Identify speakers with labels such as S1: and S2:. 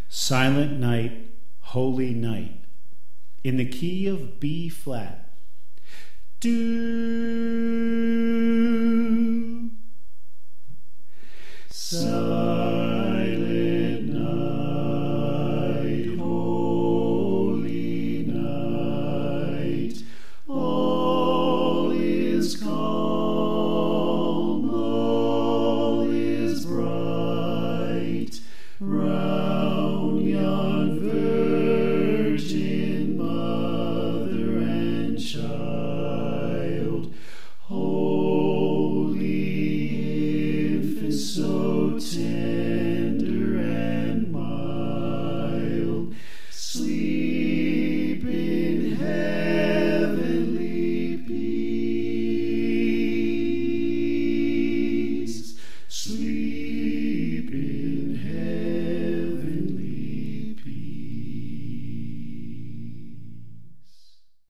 S1: Silent Night, Holy Night, in the key of B flat. Do.